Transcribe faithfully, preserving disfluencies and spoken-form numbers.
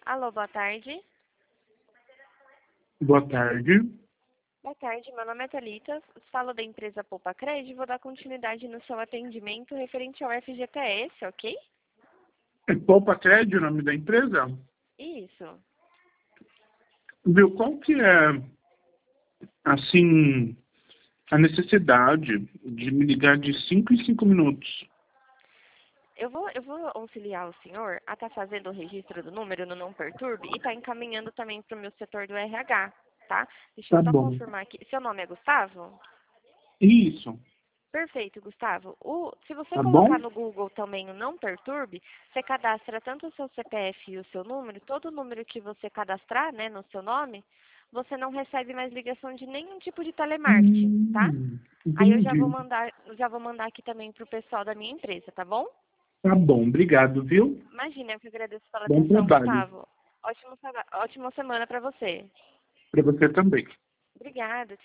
Alô, boa tarde. Boa tarde. Boa tarde, meu nome é Thalita, falo da empresa Poupa Cred e vou dar continuidade no seu atendimento referente ao F G T S, ok? É Poupa Cred o nome da empresa? Isso. Viu, qual que é, assim, a necessidade de me ligar de cinco em cinco minutos? Eu vou, eu vou auxiliar o senhor a estar fazendo o registro do número no Não Perturbe e estar encaminhando também para o meu setor do R H, tá? Deixa eu Tá só bom. confirmar aqui. Seu nome é Gustavo? Isso, Perfeito, Gustavo. O, se você tá colocar bom? no Google também o Não Perturbe, você cadastra tanto o seu C P F e o seu número, todo número que você cadastrar, né, no seu nome, você não recebe mais ligação de nenhum tipo de telemarketing, tá? Hum, Aí eu já vou entendi. mandar, já vou mandar aqui também pro pessoal da minha empresa, tá bom? Tá bom, obrigado, viu? Imagina, eu que agradeço pela Bom atenção, trabalho. Gustavo. Ótimo, ótima semana para você. Para você também. Obrigada.